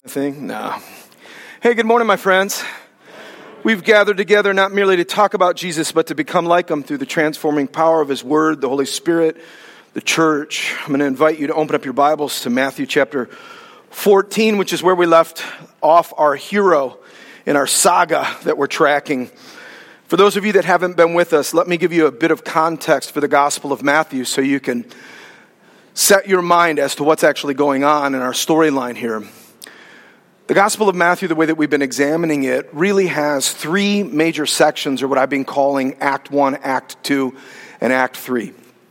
Thing? No. Hey, good morning, my friends. We've gathered together not merely to talk about Jesus, but to become like him through the transforming power of his word, the Holy Spirit, the church. I'm going to invite you to open up your Bibles to Matthew chapter 14, which is where we left off our hero in our saga that we're tracking. For those of you that haven't been with us, let me give you a bit of context for the Gospel of Matthew so you can set your mind as to what's actually going on in our storyline here. The Gospel of Matthew, the way that we've been examining it, really has three major sections, or what I've been calling Act 1, Act 2, and Act 3.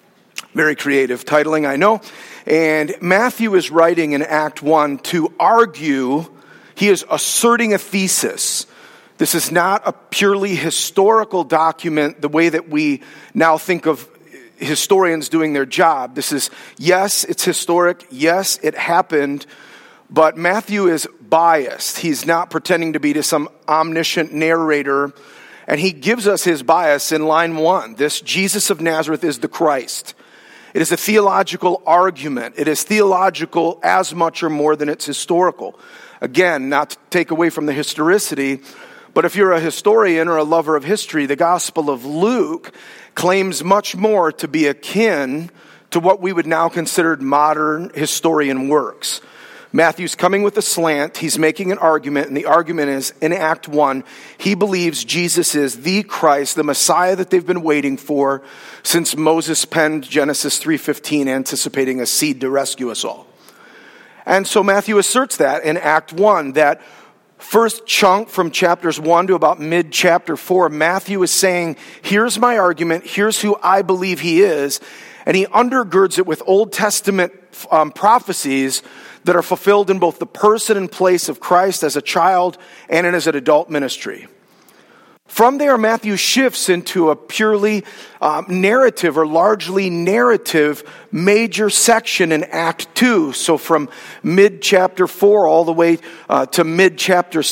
Very creative titling, I know. And Matthew is writing in Act 1 to argue, he is asserting a thesis. This is not a purely historical document the way that we now think of historians doing their job. This is, yes, it's historic. Yes, it happened. But Matthew is biased. He's not pretending to be some omniscient narrator. And he gives us his bias in line 1. This Jesus of Nazareth is the Christ. It is a theological argument. It is theological as much or more than it's historical. Again, not to take away from the historicity, but if you're a historian or a lover of history, the Gospel of Luke claims much more to be akin to what we would now consider modern historian works. Matthew's coming with a slant. He's making an argument, and the argument is, in Act 1, he believes Jesus is the Christ, the Messiah that they've been waiting for since Moses penned Genesis 3:15, anticipating a seed to rescue us all. And so Matthew asserts that in Act 1, that first chunk from chapters 1 to about mid-chapter 4, Matthew is saying, here's my argument, here's who I believe he is, and he undergirds it with Old Testament prophecies that are fulfilled in both the person and place of Christ as a child and in his adult ministry. From there, Matthew shifts into a purely narrative or largely narrative major section in Act 2. So from mid-chapter 4 all the way to mid-chapter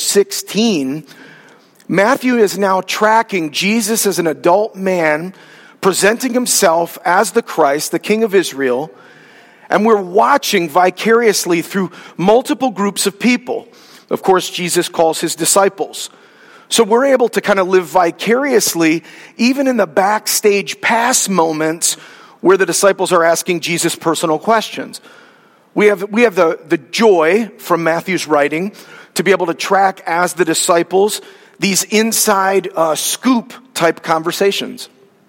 16, Matthew is now tracking Jesus as an adult man, presenting himself as the Christ, the King of Israel, and we're watching vicariously through multiple groups of people. Of course, Jesus calls his disciples. So we're able to kind of live vicariously, even in the backstage pass moments where the disciples are asking Jesus personal questions. We have the joy from Matthew's writing to be able to track as the disciples these inside scoop type conversations.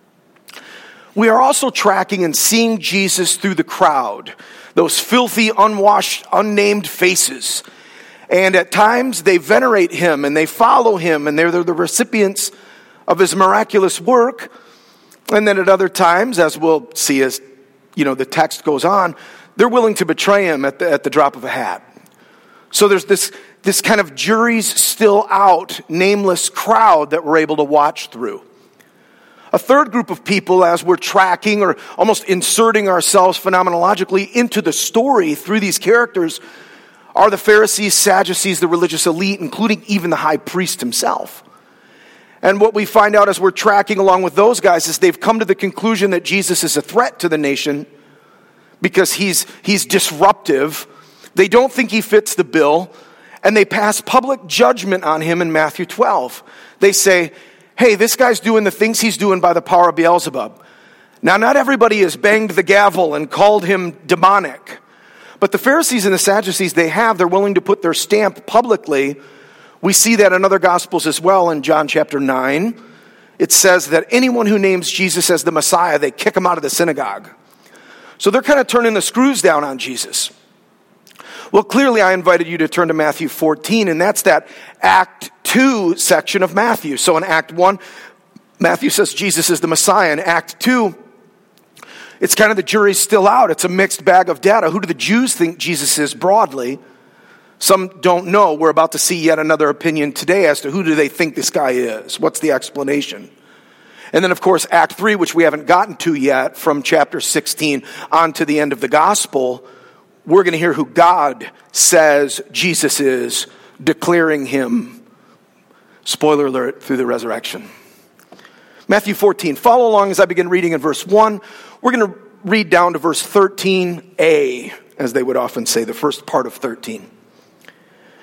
We are also tracking and seeing Jesus through the crowd, those filthy, unwashed, unnamed faces. And at times they venerate him and they follow him and they're the recipients of his miraculous work. And then at other times, as we'll see as the text goes on, they're willing to betray him at the drop of a hat. So there's this kind of jury's still out, nameless crowd that we're able to watch through. A third group of people, as we're tracking or almost inserting ourselves phenomenologically into the story through these characters, are the Pharisees, Sadducees, the religious elite, including even the high priest himself. And what we find out as we're tracking along with those guys is they've come to the conclusion that Jesus is a threat to the nation because he's disruptive. They don't think he fits the bill, and they pass public judgment on him in Matthew 12. They say, hey, this guy's doing the things he's doing by the power of Beelzebub. Now, not everybody has banged the gavel and called him demonic. But the Pharisees and the Sadducees, they're willing to put their stamp publicly. We see that in other Gospels as well. In John chapter 9, it says that anyone who names Jesus as the Messiah, they kick him out of the synagogue. So they're kind of turning the screws down on Jesus. Well, clearly I invited you to turn to Matthew 14, and that's that Act 2 section of Matthew. So in Act 1, Matthew says Jesus is the Messiah. In Act 2, it's kind of the jury's still out. It's a mixed bag of data. Who do the Jews think Jesus is broadly? Some don't know. We're about to see yet another opinion today as to who do they think this guy is. What's the explanation? And then, of course, Act 3, which we haven't gotten to yet, from chapter 16 on to the end of the gospel, we're going to hear who God says Jesus is, declaring him, spoiler alert, through the resurrection. Matthew 14. Follow along as I begin reading in verse 1. We're going to read down to verse 13a, as they would often say, the first part of 13.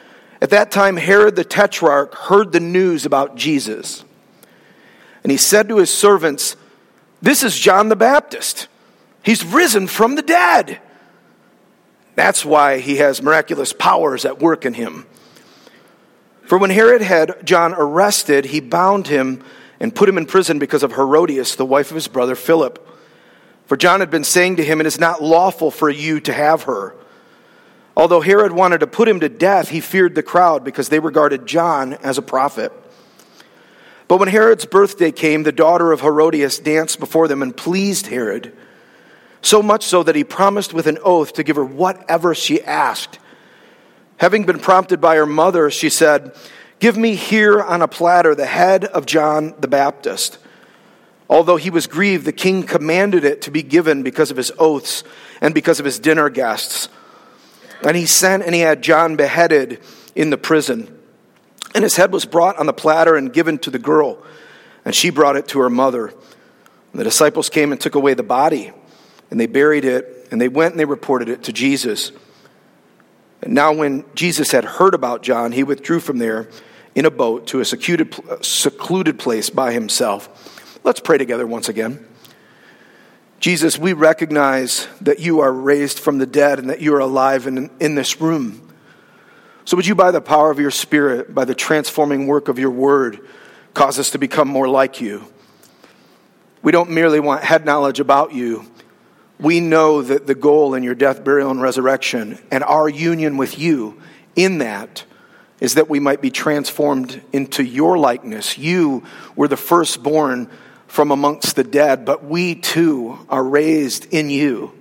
At that time, Herod the Tetrarch heard the news about Jesus. And he said to his servants, "This is John the Baptist. He's risen from the dead." That's why he has miraculous powers at work in him. For when Herod had John arrested, he bound him and put him in prison because of Herodias, the wife of his brother Philip. For John had been saying to him, "It is not lawful for you to have her." Although Herod wanted to put him to death, he feared the crowd because they regarded John as a prophet. But when Herod's birthday came, the daughter of Herodias danced before them and pleased Herod, so much so that he promised with an oath to give her whatever she asked. Having been prompted by her mother, she said, "Give me here on a platter the head of John the Baptist." Although he was grieved, the king commanded it to be given because of his oaths and because of his dinner guests. And he sent and he had John beheaded in the prison. And his head was brought on the platter and given to the girl, and she brought it to her mother. And the disciples came and took away the body, and they buried it, and they went and they reported it to Jesus. And now when Jesus had heard about John, he withdrew from there in a boat to a secluded place by himself. Let's pray together once again. Jesus, we recognize that you are raised from the dead and that you are alive in this room. So would you, by the power of your Spirit, by the transforming work of your word, cause us to become more like you? We don't merely want head knowledge about you. We know that the goal in your death, burial, and resurrection, and our union with you in that, is that we might be transformed into your likeness. You were the firstborn from amongst the dead, but we too are raised in you.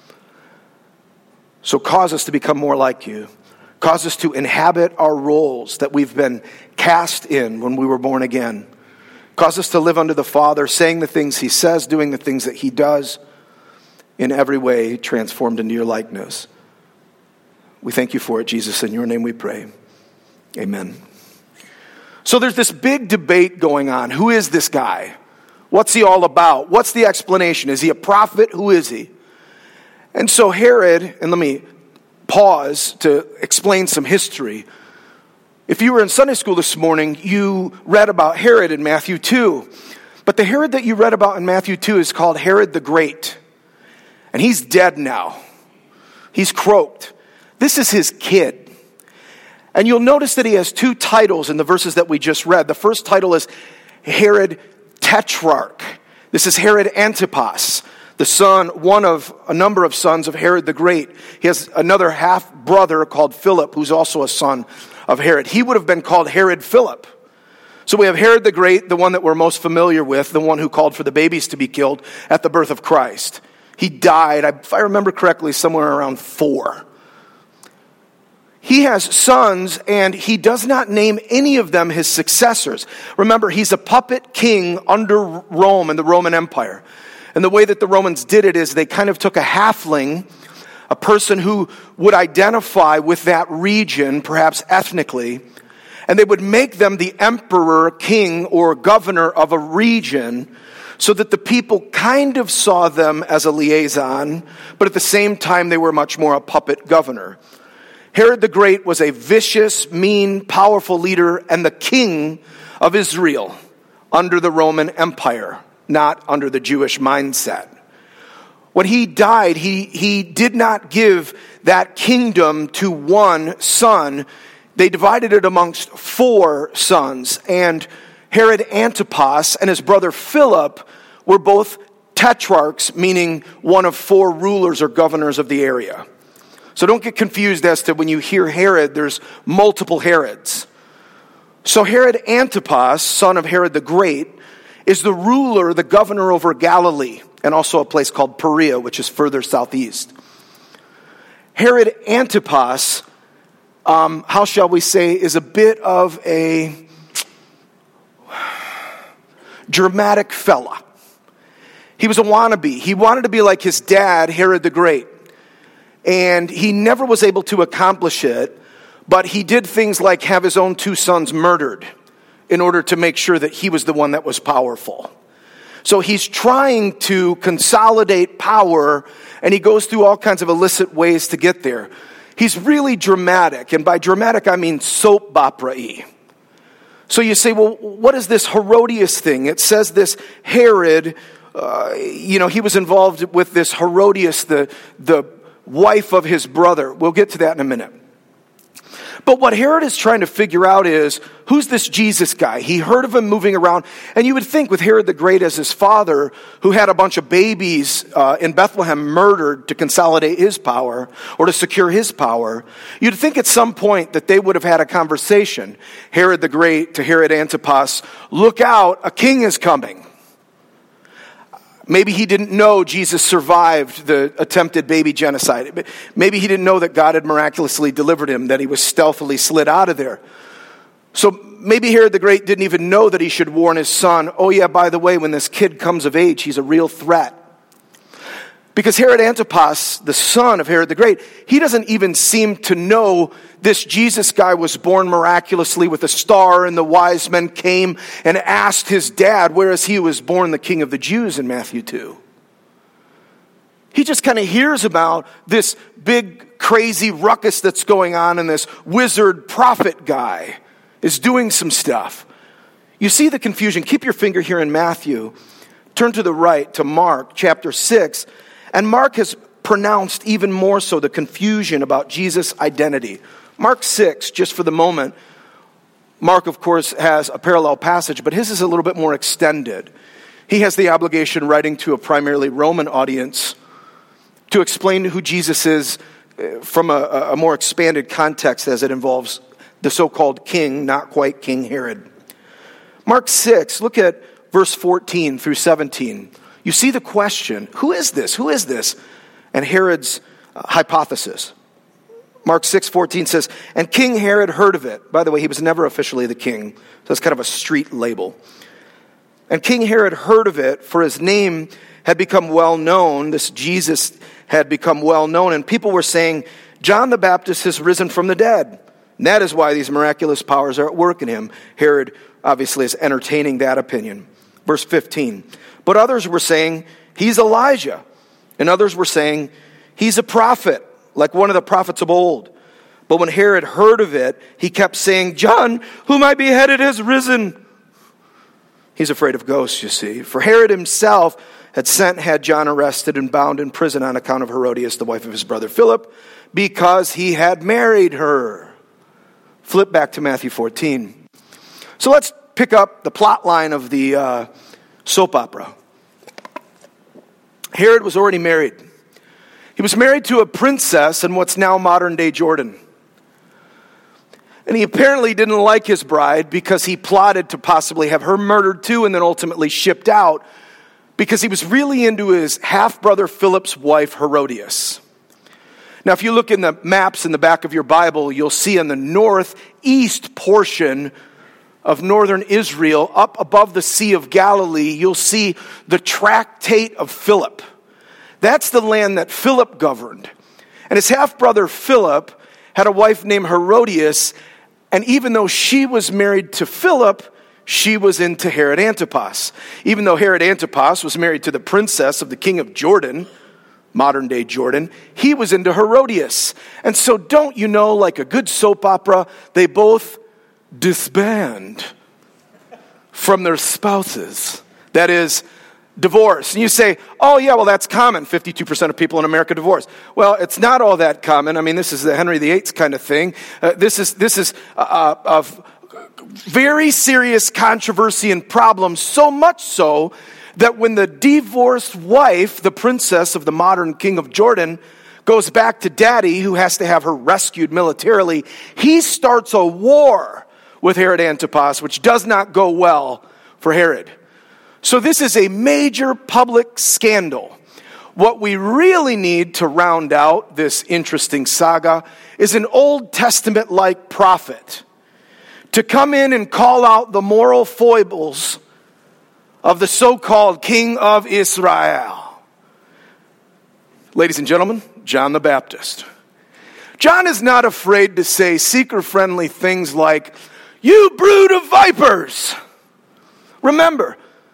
So cause us to become more like you. Cause us to inhabit our roles that we've been cast in when we were born again. Cause us to live under the Father, saying the things he says, doing the things that he does, in every way transformed into your likeness. We thank you for it, Jesus. In your name we pray. Amen. So there's this big debate going on. Who is this guy? What's he all about? What's the explanation? Is he a prophet? Who is he? And so Herod, and let me pause to explain some history. If you were in Sunday school this morning, you read about Herod in Matthew 2. But the Herod that you read about in Matthew 2 is called Herod the Great. And he's dead now. He's croaked. This is his kid. And you'll notice that he has two titles in the verses that we just read. The first title is Herod Tetrarch. This is Herod Antipas, the son, one of a number of sons of Herod the Great. He has another half-brother called Philip, who's also a son of Herod. He would have been called Herod Philip. So we have Herod the Great, the one that we're most familiar with, the one who called for the babies to be killed at the birth of Christ. He died, if I remember correctly, somewhere around 4. He has sons, and he does not name any of them his successors. Remember, he's a puppet king under Rome and the Roman Empire. And the way that the Romans did it is they kind of took a halfling, a person who would identify with that region, perhaps ethnically, and they would make them the emperor, king, or governor of a region, so that the people kind of saw them as a liaison, but at the same time they were much more a puppet governor. Herod the Great was a vicious, mean, powerful leader and the king of Israel under the Roman Empire, not under the Jewish mindset. When he died, he did not give that kingdom to one son. They divided it amongst 4 sons, and Herod Antipas and his brother Philip were both tetrarchs, meaning one of 4 rulers or governors of the area. So don't get confused as to when you hear Herod, there's multiple Herods. So Herod Antipas, son of Herod the Great, is the ruler, the governor over Galilee, and also a place called Perea, which is further southeast. Herod Antipas, how shall we say, is a bit of a dramatic fella. He was a wannabe. He wanted to be like his dad, Herod the Great. And he never was able to accomplish it, but he did things like have his own 2 sons murdered in order to make sure that he was the one that was powerful. So he's trying to consolidate power, and he goes through all kinds of illicit ways to get there. He's really dramatic, and by dramatic I mean soap opera-y. So you say, well, what is this Herodias thing? It says this Herod, he was involved with this Herodias, the wife of his brother. We'll get to that in a minute. But what Herod is trying to figure out is, who's this Jesus guy? He heard of him moving around, and you would think with Herod the Great as his father, who had a bunch of babies in Bethlehem murdered to consolidate his power, or to secure his power, you'd think at some point that they would have had a conversation. Herod the Great to Herod Antipas, look out, a king is coming. Maybe he didn't know Jesus survived the attempted baby genocide. Maybe he didn't know that God had miraculously delivered him, that he was stealthily slid out of there. So maybe Herod the Great didn't even know that he should warn his son, oh yeah, by the way, when this kid comes of age, he's a real threat. Because Herod Antipas, the son of Herod the Great, he doesn't even seem to know this Jesus guy was born miraculously with a star, and the wise men came and asked his dad, whereas he was born the King of the Jews in Matthew 2. He just kind of hears about this big crazy ruckus that's going on, and this wizard prophet guy is doing some stuff. You see the confusion. Keep your finger here in Matthew. Turn to the right to Mark chapter 6. And Mark has pronounced even more so the confusion about Jesus' identity. Mark 6, just for the moment, Mark, of course, has a parallel passage, but his is a little bit more extended. He has the obligation, writing to a primarily Roman audience, to explain who Jesus is from a more expanded context as it involves the so-called king, not quite King Herod. Mark 6, look at verse 14 through 17. You see the question, who is this? Who is this? And Herod's hypothesis. Mark 6:14 says, and King Herod heard of it. By the way, he was never officially the king. So it's kind of a street label. And King Herod heard of it, for his name had become well known. This Jesus had become well known. And people were saying, John the Baptist has risen from the dead. And that is why these miraculous powers are at work in him. Herod obviously is entertaining that opinion. Verse 15. But others were saying, he's Elijah. And others were saying, he's a prophet, like one of the prophets of old. But when Herod heard of it, he kept saying, John, whom I beheaded, has risen. He's afraid of ghosts, you see. For Herod himself had John arrested and bound in prison on account of Herodias, the wife of his brother Philip, because he had married her. Flip back to Matthew 14. So let's pick up the plot line of the soap opera. Herod was already married. He was married to a princess in what's now modern-day Jordan. And he apparently didn't like his bride because he plotted to possibly have her murdered too and then ultimately shipped out because he was really into his half-brother Philip's wife, Herodias. Now, if you look in the maps in the back of your Bible, you'll see in the northeast portion of northern Israel, up above the Sea of Galilee, you'll see the Tractate of Philip. That's the land that Philip governed. And his half-brother Philip had a wife named Herodias, and even though she was married to Philip, she was into Herod Antipas. Even though Herod Antipas was married to the princess of the king of Jordan, modern-day Jordan, he was into Herodias. And so don't you know, like a good soap opera, they both disband from their spouses. That is, divorce. And you say, oh yeah, well that's common. 52% of people in America divorce. Well, it's not all that common. I mean, this is the Henry VIII kind of thing. This is a very serious controversy and problem, so much so that when the divorced wife, the princess of the modern king of Jordan, goes back to daddy, who has to have her rescued militarily, he starts a war with Herod Antipas, which does not go well for Herod. So this is a major public scandal. What we really need to round out this interesting saga is an Old Testament-like prophet to come in and call out the moral foibles of the so-called King of Israel. Ladies and gentlemen, John the Baptist. John is not afraid to say seeker-friendly things like, you brood of vipers. Remember,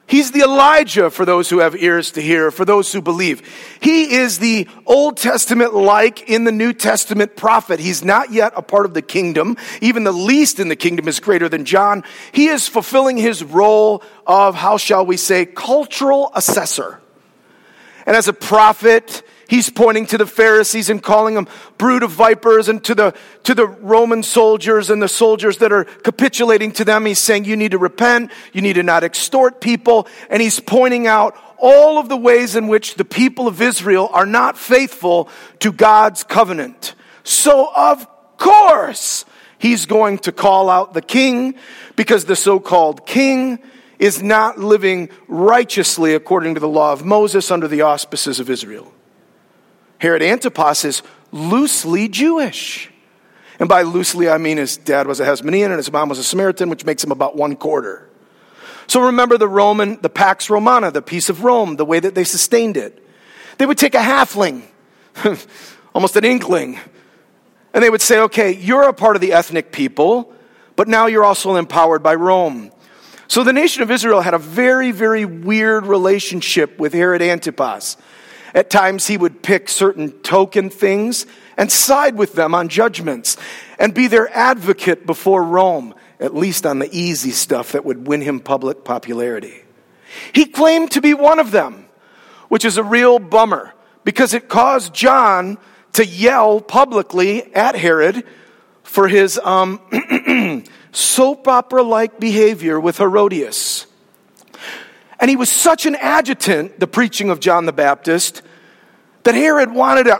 He's the Elijah for those who have ears to hear, for those who believe. He is the Old Testament like in the New Testament prophet. He's not yet a part of the kingdom. Even the least in the kingdom is greater than John. He is fulfilling his role of, how shall we say, cultural assessor. And as a prophet, he's pointing to the Pharisees and calling them brood of vipers, and to the Roman soldiers and the soldiers that are capitulating to them. He's saying you need to repent, you need to not extort people, and he's pointing out all of the ways in which the people of Israel are not faithful to God's covenant. So of course, he's going to call out the king, because the so-called king is not living righteously according to the law of Moses under the auspices of Israel. Herod Antipas is loosely Jewish. And by loosely, I mean his dad was a Hasmonean and his mom was a Samaritan, which makes him about 1/4. So remember the Pax Romana, the peace of Rome, the way that they sustained it. They would take a halfling, almost an inkling, and they would say, okay, you're a part of the ethnic people, but now you're also empowered by Rome. So the nation of Israel had a very, very weird relationship with Herod Antipas. At times he would pick certain token things and side with them on judgments and be their advocate before Rome, at least on the easy stuff that would win him public popularity. He claimed to be one of them, which is a real bummer, because it caused John to yell publicly at Herod for his soap opera-like behavior with Herodias. And he was such an adjutant, the preaching of John the Baptist, that Herod wanted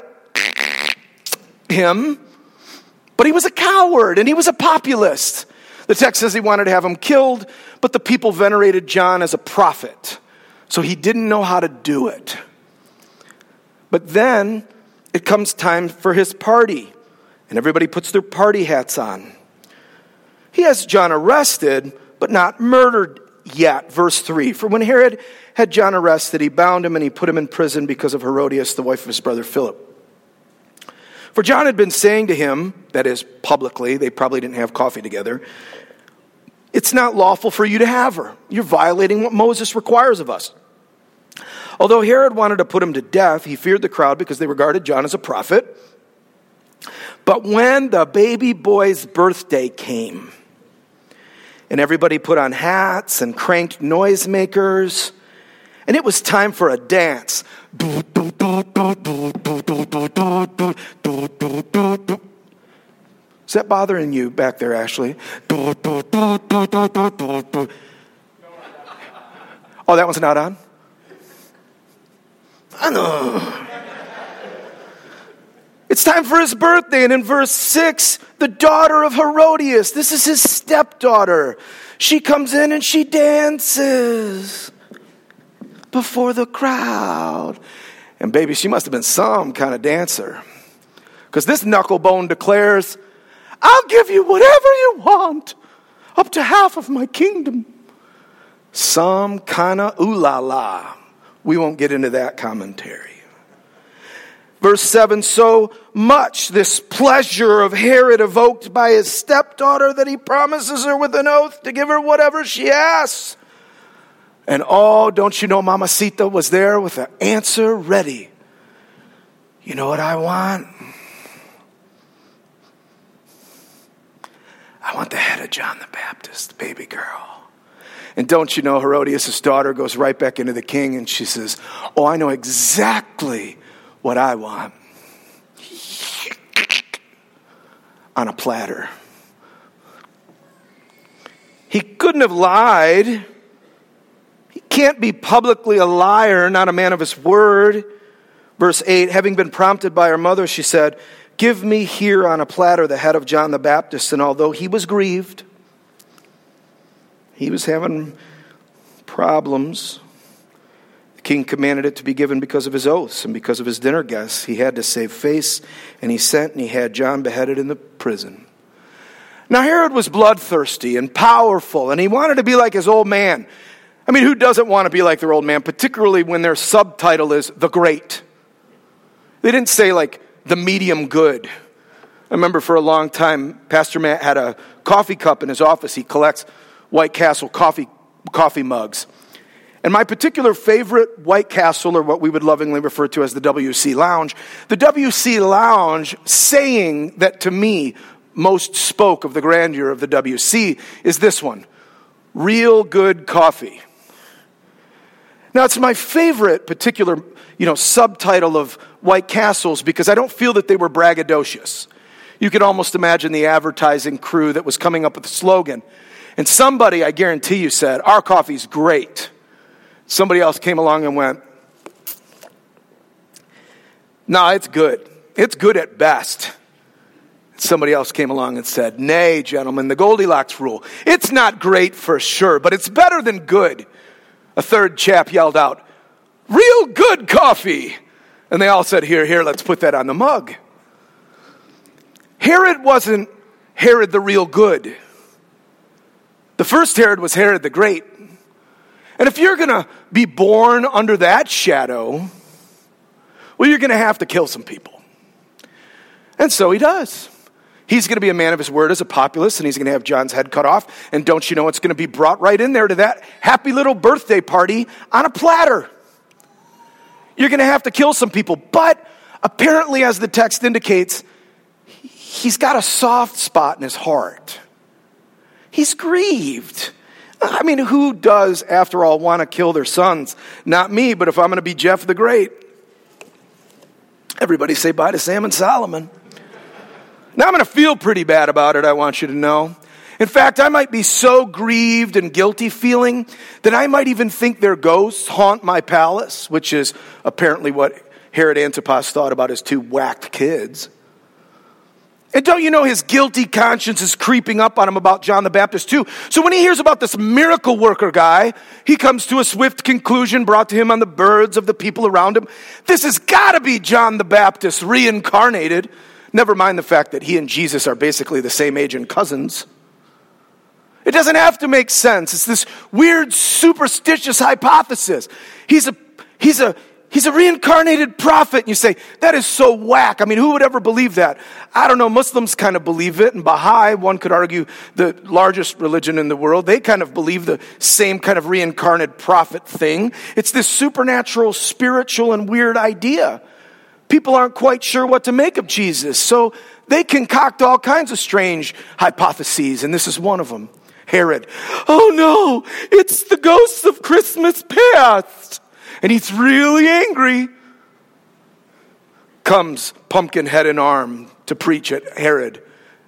him, but he was a coward and he was a populist. The text says he wanted to have him killed, but the people venerated John as a prophet, so he didn't know how to do it. But then it comes time for his party, and everybody puts their party hats on. He has John arrested, but not murdered yet. Verse 3, for when Herod had John arrested, he bound him and he put him in prison because of Herodias, the wife of his brother Philip. For John had been saying to him, that is publicly, they probably didn't have coffee together, it's not lawful for you to have her. You're violating what Moses requires of us. Although Herod wanted to put him to death, he feared the crowd because they regarded John as a prophet. But when the baby boy's birthday came, and everybody put on hats and cranked noisemakers, and it was time for a dance. Is that bothering you back there, Ashley? Oh, that one's not on? I know. It's time for his birthday, and in verse 6, the daughter of Herodias, this is his stepdaughter, she comes in and she dances before the crowd. And baby, she must have been some kind of dancer, because this knucklebone declares, I'll give you whatever you want, up to half of my kingdom. Some kind of ooh la la. We won't get into that commentary. Verse 7, so much this pleasure of Herod evoked by his stepdaughter that he promises her with an oath to give her whatever she asks. And oh, don't you know Mamacita was there with the answer ready. You know what I want? I want the head of John the Baptist, baby girl. And don't you know Herodias' daughter goes right back into the king and she says, oh, I know exactly what I want. On a platter. He couldn't have lied. He can't be publicly a liar, not a man of his word. Verse 8, having been prompted by her mother, she said, give me here on a platter the head of John the Baptist. And although he was grieved, he was having problems, the king commanded it to be given because of his oaths and because of his dinner guests. He had to save face, and he sent and he had John beheaded in the prison. Now Herod was bloodthirsty and powerful, and he wanted to be like his old man. I mean, who doesn't want to be like their old man, particularly when their subtitle is the Great? They didn't say like the medium good. I remember for a long time, Pastor Matt had a coffee cup in his office. He collects White Castle coffee mugs. And my particular favorite White Castle, or what we would lovingly refer to as the WC Lounge, the WC Lounge saying that to me most spoke of the grandeur of the WC is this one: real good coffee. Now, it's my favorite particular, subtitle of White Castles because I don't feel that they were braggadocious. You could almost imagine the advertising crew that was coming up with the slogan. And somebody, I guarantee you, said, "Our coffee's great." Somebody else came along and went, "No, it's good. It's good at best." Somebody else came along and said, "Nay, gentlemen, the Goldilocks rule. It's not great for sure, but it's better than good." A third chap yelled out, "Real good coffee." And they all said, Here, let's put that on the mug." Herod wasn't Herod the real good. The first Herod was Herod the Great. And if you're going to be born under that shadow, well, you're going to have to kill some people. And so he does. He's going to be a man of his word as a populace, and he's going to have John's head cut off. And don't you know it's going to be brought right in there to that happy little birthday party on a platter. You're going to have to kill some people. But apparently, as the text indicates, he's got a soft spot in his heart. He's grieved. I mean, who does, after all, want to kill their sons? Not me, but if I'm going to be Jeff the Great. Everybody say bye to Sam and Solomon. Now I'm going to feel pretty bad about it, I want you to know. In fact, I might be so grieved and guilty feeling that I might even think their ghosts haunt my palace, which is apparently what Herod Antipas thought about his two whacked kids. And don't you know his guilty conscience is creeping up on him about John the Baptist too. So when he hears about this miracle worker guy, he comes to a swift conclusion brought to him on the birds of the people around him. This has got to be John the Baptist reincarnated. Never mind the fact that he and Jesus are basically the same age and cousins. It doesn't have to make sense. It's this weird superstitious hypothesis. He's a reincarnated prophet. And you say, that is so whack. I mean, who would ever believe that? I don't know. Muslims kind of believe it. And Baha'i, one could argue the largest religion in the world, they kind of believe the same kind of reincarnated prophet thing. It's this supernatural, spiritual, and weird idea. People aren't quite sure what to make of Jesus. So they concoct all kinds of strange hypotheses. And this is one of them. Herod. Oh no, it's the ghosts of Christmas past. And he's really angry. Comes pumpkin head and arm to preach at Herod.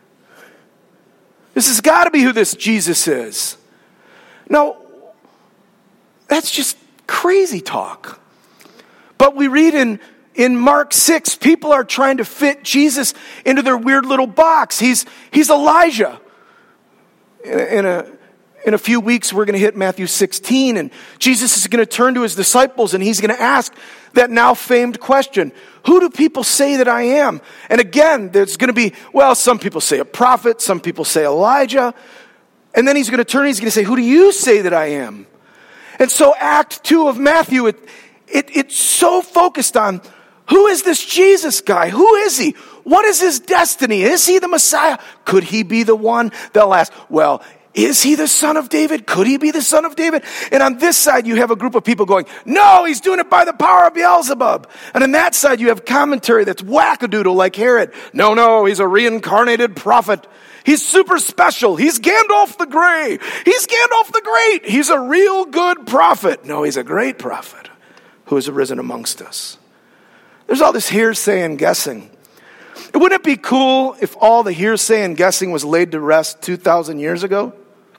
This has got to be who this Jesus is. Now, that's just crazy talk. But we read in Mark 6, people are trying to fit Jesus into their weird little box. He's Elijah. In a few weeks, we're going to hit Matthew 16, and Jesus is going to turn to his disciples, and he's going to ask that now famed question, who do people say that I am? And again, there's going to be, well, some people say a prophet, some people say Elijah, and then he's going to turn, he's going to say, who do you say that I am? And so Act 2 of Matthew, it's so focused on, who is this Jesus guy? Who is he? What is his destiny? Is he the Messiah? Could he be the one? They'll ask, well, is he the son of David? Could he be the son of David? And on this side, you have a group of people going, no, he's doing it by the power of Beelzebub. And on that side, you have commentary that's wackadoodle like Herod. No, he's a reincarnated prophet. He's super special. He's Gandalf the Grey. He's Gandalf the Great. He's a real good prophet. No, he's a great prophet who has arisen amongst us. There's all this hearsay and guessing. Wouldn't it be cool if all the hearsay and guessing was laid to rest 2,000 years ago?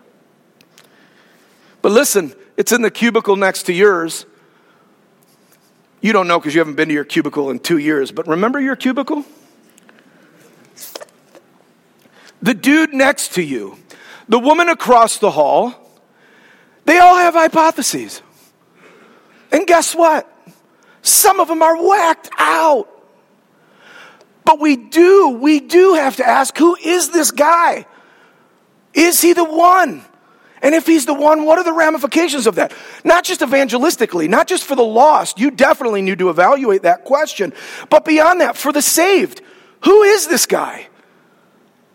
But listen, it's in the cubicle next to yours. You don't know because you haven't been to your cubicle in 2 years, but remember your cubicle? The dude next to you, the woman across the hall, they all have hypotheses. And guess what? Some of them are whacked out. But we do have to ask, who is this guy? Is he the one? And if he's the one, what are the ramifications of that? Not just evangelistically, not just for the lost. You definitely need to evaluate that question. But beyond that, for the saved, who is this guy?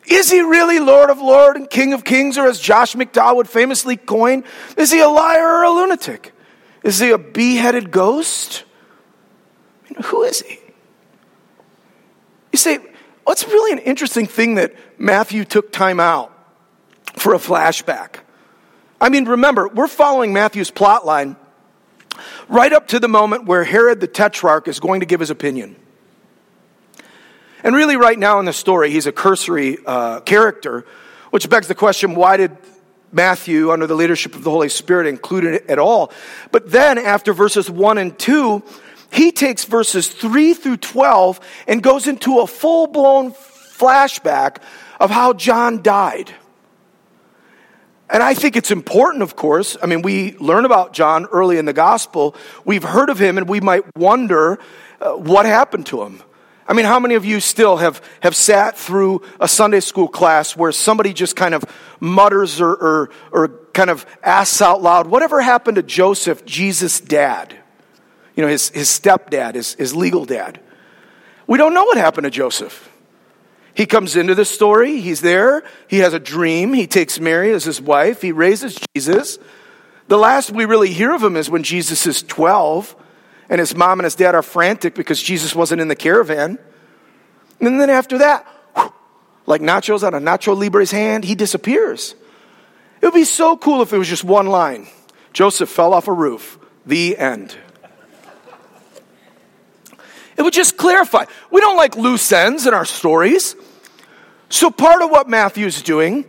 Is he really Lord of Lords and King of Kings, or as Josh McDowell would famously coin, is he a liar or a lunatic? Is he a beheaded ghost? Who is he? You say, well, it's really an interesting thing that Matthew took time out for a flashback. I mean, remember, we're following Matthew's plot line right up to the moment where Herod the Tetrarch is going to give his opinion. And really right now in the story, he's a cursory character, which begs the question, why did Matthew, under the leadership of the Holy Spirit, include it at all? But then after verses 1 and 2, he takes verses 3 through 12 and goes into a full-blown flashback of how John died. And I think it's important, of course. I mean, we learn about John early in the gospel. We've heard of him, and we might wonder what happened to him. I mean, how many of you still have sat through a Sunday school class where somebody just kind of mutters or kind of asks out loud, whatever happened to Joseph, Jesus' dad? You know, his stepdad, his legal dad. We don't know what happened to Joseph. He comes into the story. He's there. He has a dream. He takes Mary as his wife. He raises Jesus. The last we really hear of him is when Jesus is 12. And his mom and his dad are frantic because Jesus wasn't in the caravan. And then after that, like nachos on a Nacho Libre's hand, he disappears. It would be so cool if it was just one line. Joseph fell off a roof. The end. It would just clarify. We don't like loose ends in our stories. So part of what Matthew's doing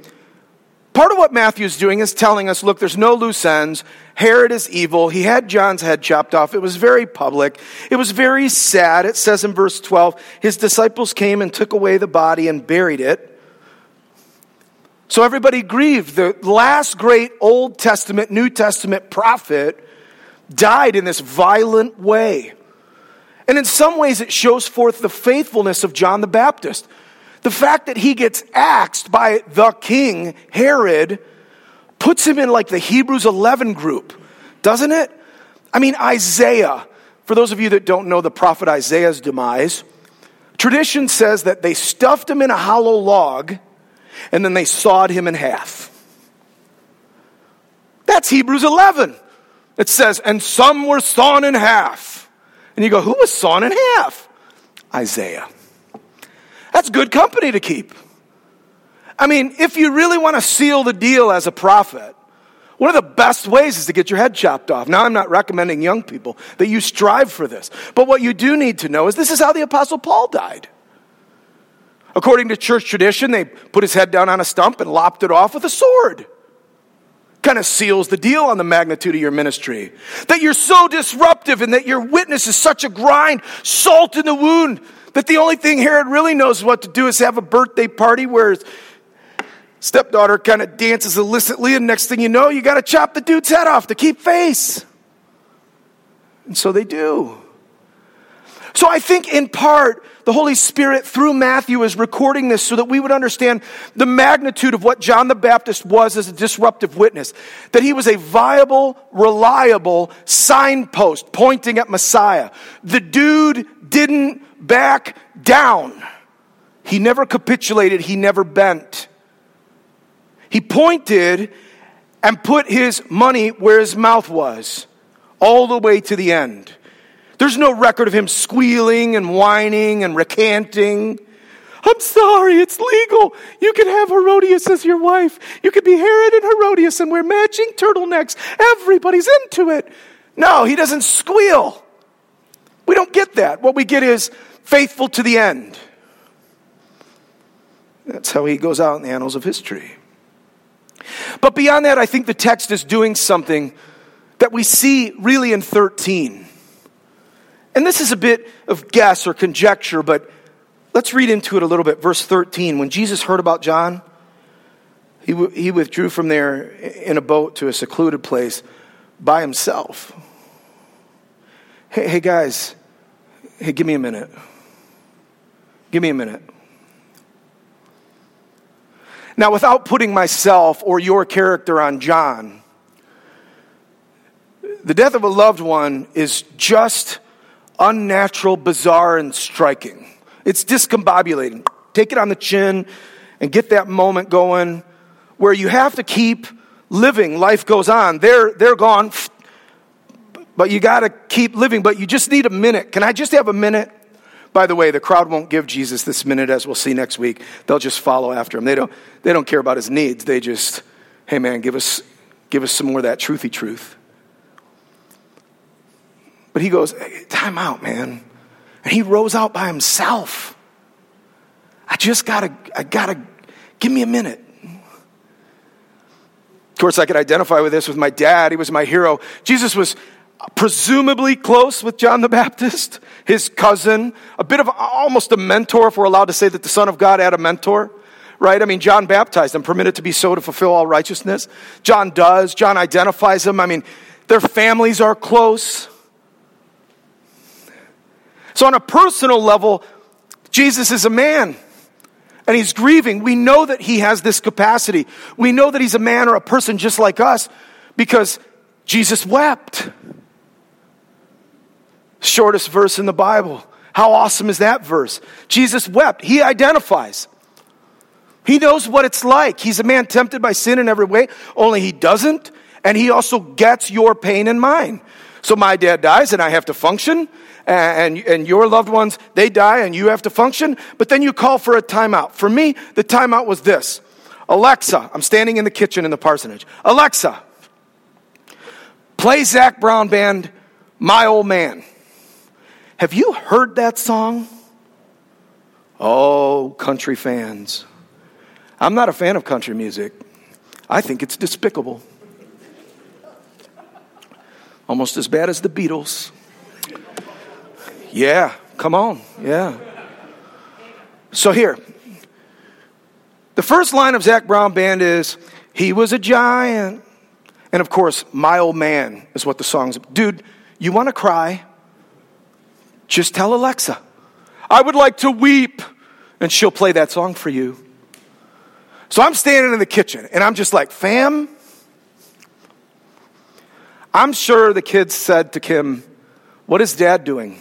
is telling us, look, there's no loose ends. Herod is evil. He had John's head chopped off. It was very public. It was very sad. It says in verse 12, his disciples came and took away the body and buried it. So everybody grieved. The last great Old Testament, New Testament prophet died in this violent way. And in some ways it shows forth the faithfulness of John the Baptist. The fact that he gets axed by the king, Herod, puts him in like the Hebrews 11 group, doesn't it? I mean, Isaiah, for those of you that don't know the prophet Isaiah's demise, tradition says that they stuffed him in a hollow log and then they sawed him in half. That's Hebrews 11. It says, and some were sawn in half. And you go, who was sawn in half? Isaiah. That's good company to keep. I mean, if you really want to seal the deal as a prophet, one of the best ways is to get your head chopped off. Now, I'm not recommending young people that you strive for this. But what you do need to know is this is how the Apostle Paul died. According to church tradition, they put his head down on a stump and lopped it off with a sword. Kind of seals the deal on the magnitude of your ministry. That you're so disruptive and that your witness is such a grind, salt in the wound, that the only thing Herod really knows what to do is have a birthday party where his stepdaughter kind of dances illicitly, and next thing you know, you got to chop the dude's head off to keep face. And so they do. So I think in part, the Holy Spirit through Matthew is recording this so that we would understand the magnitude of what John the Baptist was as a disruptive witness. That he was a viable, reliable signpost pointing at Messiah. The dude didn't back down. He never capitulated. He never bent. He pointed and put his money where his mouth was, all the way to the end. There's no record of him squealing and whining and recanting. I'm sorry, it's legal. You can have Herodias as your wife. You could be Herod and Herodias and wear matching turtlenecks. Everybody's into it. No, he doesn't squeal. We don't get that. What we get is faithful to the end. That's how he goes out in the annals of history. But beyond that, I think the text is doing something that we see really in 13. And this is a bit of guess or conjecture, but let's read into it a little bit. Verse 13, when Jesus heard about John, he withdrew from there in a boat to a secluded place by himself. Hey guys, give me a minute. Give me a minute. Now, without putting myself or your character on John, the death of a loved one is just unnatural, bizarre, and striking. It's discombobulating. Take it on the chin and get that moment going where you have to keep living. Life goes on. They're gone, but you got to keep living, but you just need a minute. Can I just have a minute? By the way, the crowd won't give Jesus this minute, as we'll see next week. They'll just follow after him. They don't care about his needs. They just, hey man, give us some more of that truthy truth. But he goes, hey, time out, man. And he rose out by himself. I gotta, give me a minute. Of course, I could identify with this with my dad. He was my hero. Jesus was presumably close with John the Baptist, his cousin, a bit of almost a mentor, if we're allowed to say that the Son of God had a mentor, right? I mean, John baptized him, permitted to be so to fulfill all righteousness. John does. John identifies him. I mean, their families are close. So on a personal level, Jesus is a man. And he's grieving. We know that he has this capacity. We know that he's a man or a person just like us because Jesus wept. Shortest verse in the Bible. How awesome is that verse? Jesus wept. He identifies. He knows what it's like. He's a man tempted by sin in every way, only he doesn't. And he also gets your pain and mine. So my dad dies and I have to function. And your loved ones, they die and you have to function. But then you call for a timeout. For me, the timeout was this. Alexa, I'm standing in the kitchen in the parsonage. Alexa, play Zac Brown Band, My Old Man. Have you heard that song? Oh, country fans. I'm not a fan of country music. I think it's despicable. Almost as bad as the Beatles. Yeah, come on, yeah. So here, the first line of Zac Brown Band is, he was a giant. And of course, My Old Man is what the song's about. Dude, you want to cry? Just tell Alexa, I would like to weep. And she'll play that song for you. So I'm standing in the kitchen and I'm just like, fam, I'm sure the kids said to Kim, what is dad doing?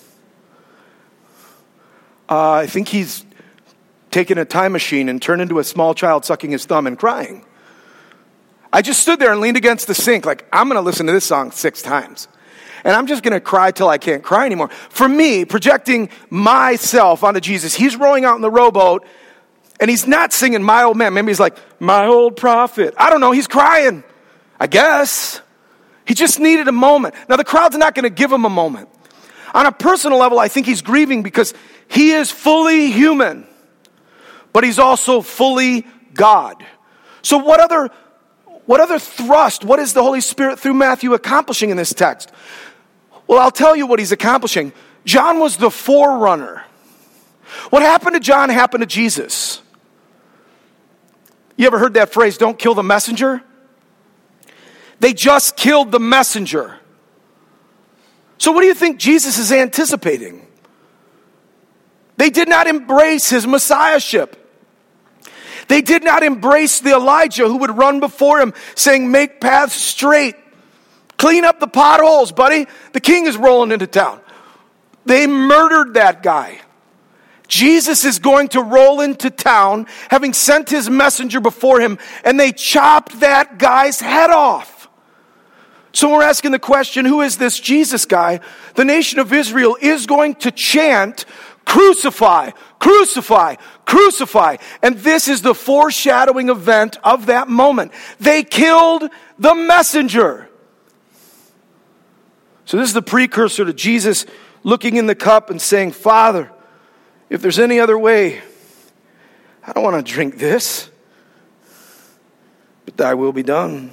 I think he's taken a time machine and turned into a small child sucking his thumb and crying. I just stood there and leaned against the sink like, I'm going to listen to this song 6 times. And I'm just going to cry till I can't cry anymore. For me, projecting myself onto Jesus, he's rowing out in the rowboat and he's not singing My Old Man. Maybe he's like, my old prophet. I don't know. He's crying, I guess. He just needed a moment. Now, the crowd's not going to give him a moment. On a personal level, I think he's grieving because he is fully human, but he's also fully God. So what other thrust, what is the Holy Spirit through Matthew accomplishing in this text? Well, I'll tell you what he's accomplishing. John was the forerunner. What happened to John happened to Jesus. You ever heard that phrase, don't kill the messenger? They just killed the messenger. So what do you think Jesus is anticipating? They did not embrace his messiahship. They did not embrace the Elijah who would run before him saying, make paths straight. Clean up the potholes, buddy. The king is rolling into town. They murdered that guy. Jesus is going to roll into town, having sent his messenger before him, and they chopped that guy's head off. So we're asking the question, who is this Jesus guy? The nation of Israel is going to chant, crucify, crucify, crucify. And this is the foreshadowing event of that moment. They killed the messenger. So this is the precursor to Jesus looking in the cup and saying, Father, if there's any other way, I don't want to drink this, but thy will be done.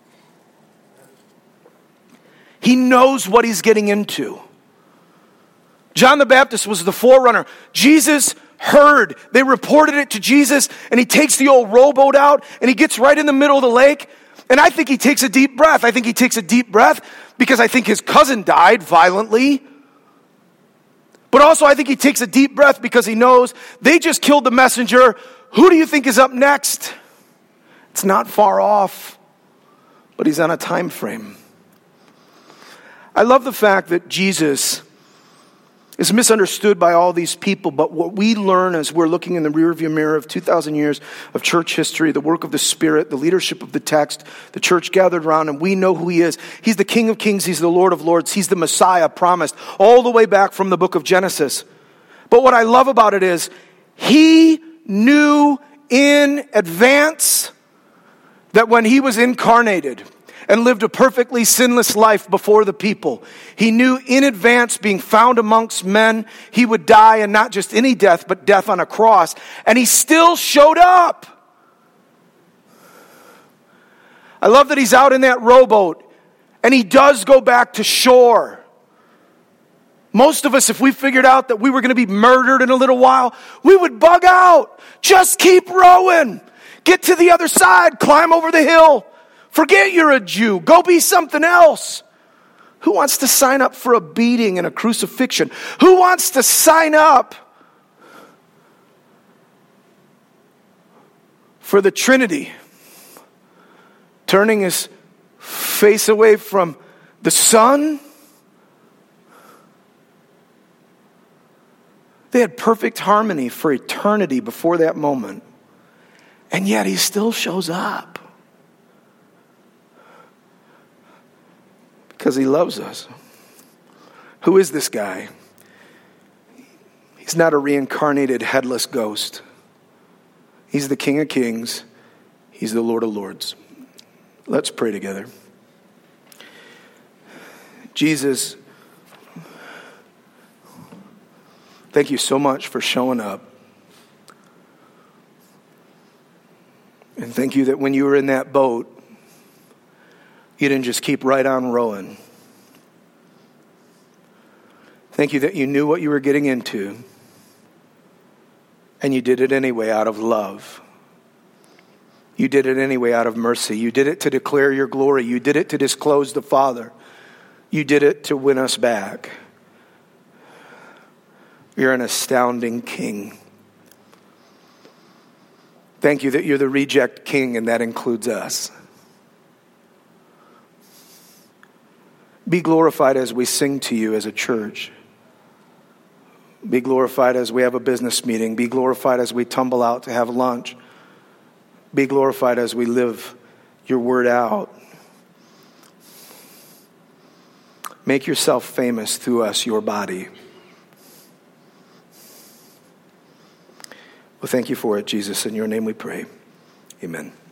He knows what he's getting into. John the Baptist was the forerunner. Jesus heard. They reported it to Jesus, and he takes the old rowboat out, and he gets right in the middle of the lake. And I think he takes a deep breath. I think he takes a deep breath because I think his cousin died violently. But also I think he takes a deep breath because he knows they just killed the messenger. Who do you think is up next? It's not far off, but he's on a time frame. I love the fact that Jesus is misunderstood by all these people, but what we learn as we're looking in the rearview mirror of 2,000 years of church history, the work of the Spirit, the leadership of the text, the church gathered around him, we know who he is. He's the King of Kings, he's the Lord of Lords, he's the Messiah promised all the way back from the book of Genesis. But what I love about it is, he knew in advance that when he was incarnated and lived a perfectly sinless life before the people, he knew in advance, being found amongst men, he would die, and not just any death, but death on a cross. And he still showed up. I love that he's out in that rowboat, and he does go back to shore. Most of us, if we figured out that we were going to be murdered in a little while, we would bug out. Just keep rowing. Get to the other side. Climb over the hill. Forget you're a Jew. Go be something else. Who wants to sign up for a beating and a crucifixion? Who wants to sign up for the Trinity? Turning his face away from the sun? They had perfect harmony for eternity before that moment. And yet he still shows up. Because he loves us. Who is this guy? He's not a reincarnated headless ghost. He's the King of Kings. He's the Lord of Lords. Let's pray together. Jesus, thank you so much for showing up. And thank you that when you were in that boat, you didn't just keep right on rowing. Thank you that you knew what you were getting into, and you did it anyway out of love. You did it anyway out of mercy. You did it to declare your glory. You did it to disclose the Father. You did it to win us back. You're an astounding King. Thank you that you're the reject King, and that includes us. Be glorified as we sing to you as a church. Be glorified as we have a business meeting. Be glorified as we tumble out to have lunch. Be glorified as we live your word out. Make yourself famous through us, your body. Well, thank you for it, Jesus. In your name we pray. Amen.